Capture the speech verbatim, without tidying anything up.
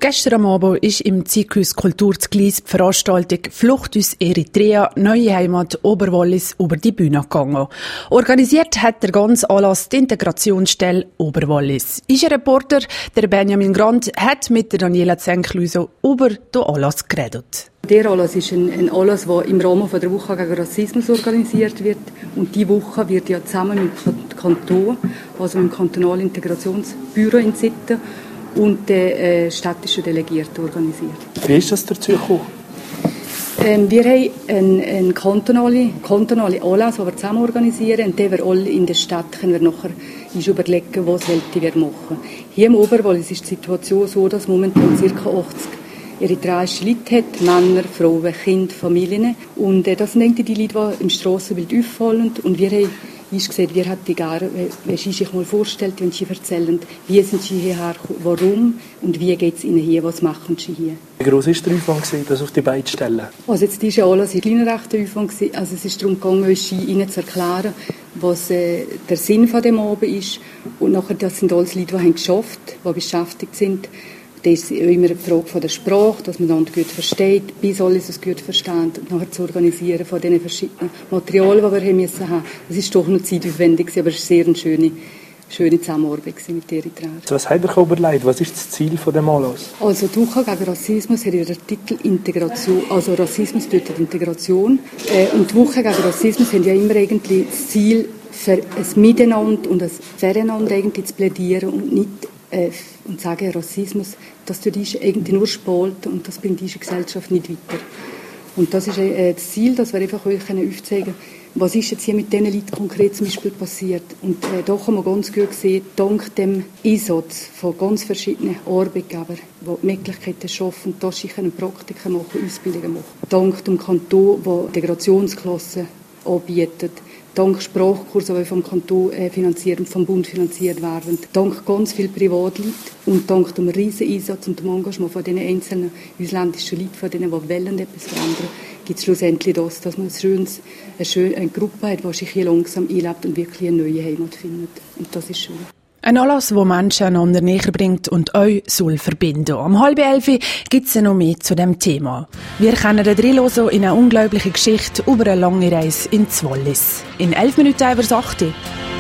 Gestern am Abend ist im Zeithaus Kultur zu Gleis die Veranstaltung «Flucht aus Eritrea, neue Heimat Oberwallis» über die Bühne gegangen. Organisiert hat der ganze Anlass die Integrationsstelle Oberwallis. Unser Reporter, der Benjamin Grant, hat mit der Daniela Zenklüso über den Anlass geredet. Der Anlass ist ein, ein Anlass, der im Rahmen der Woche gegen Rassismus organisiert wird. Und diese Woche wird ja zusammen mit dem Kanton, also mit dem Kantonalen Integrationsbüro in Sitten, und der äh, städtischen Delegierten organisiert. Wie ist das dazu gekommen? Ähm, wir haben einen, einen kantonalen kantonale Anlass, den wir zusammen organisieren. Und den wir alle in der Stadt können wir nachher uns überlegen, was wir machen. Hier im Oberwallis ist die Situation so, dass momentan ca. achtzig eritreische Leute hat, Männer, Frauen, Kinder, Familien. Und äh, das sind die Leute, die im Strassenbild auffallen. Und wir haben uns gesagt, wir hätten gerne, wenn Sie sich mal vorstellen, wenn Sie erzählen, wie sind Sie hierher gekommen, warum und wie geht es Ihnen hier, was machen Sie hier? Wie groß war der Aufwand, das auf die beiden Stellen? Also jetzt ist ja alles ein kleiner rechter Aufwand. Also es ist darum gegangen, uns Ihnen zu erklären, was äh, der Sinn von dem Abend ist. Und nachher, das sind alles Leute, die haben geschafft, die beschäftigt sind. Das ist immer eine Frage von der Sprache, dass man einander gut versteht, bis alles es gut verstehen und nachher zu organisieren von diesen verschiedenen Materialien, die wir haben müssen haben. Das ist doch noch zeitaufwendig, aber es war sehr eine schöne, schöne Zusammenarbeit mit den Eritreern. Was habt ihr überlegt? Was ist das Ziel von dem Anlass? Also die Woche gegen Rassismus hat ja der Titel Integration, also Rassismus bedeutet Integration. Äh, und die Woche gegen Rassismus haben ja immer irgendwie das Ziel, für ein Miteinander und ein Füreinander irgendwie zu plädieren und nicht äh, und sagen, Rassismus, das tut uns irgendwie nur spalten und das bringt diese Gesellschaft nicht weiter. Und das ist äh, das Ziel, dass wir einfach euch aufzeigen können, was ist jetzt hier mit diesen Leuten konkret zum Beispiel passiert. Und äh, da kann man ganz gut sehen, dank dem Einsatz von ganz verschiedenen Arbeitgebern, die die Möglichkeiten schaffen, dass sie Praktika machen, Ausbildungen machen. Dank dem Kanton, der Integrationsklassen anbietet. Dank Sprachkursen, die vom Kanton äh, finanziert und vom Bund finanziert werden. Dank ganz vielen Privatleuten und dank dem riesen Einsatz und dem Engagement von den einzelnen ausländischen Leuten, von denen, die wollen etwas verändern, gibt es schlussendlich das, dass man ein schönes, eine, schöne, eine Gruppe hat, die sich hier langsam einlebt und wirklich eine neue Heimat findet. Und das ist schön. Ein Anlass, der Menschen einander näher bringt und euch soll verbinden. Am halb elf gibt es noch mehr zu diesem Thema. Wir können reinhören in eine unglaubliche Geschichte über eine lange Reise ins Wallis. In elf Minuten über acht.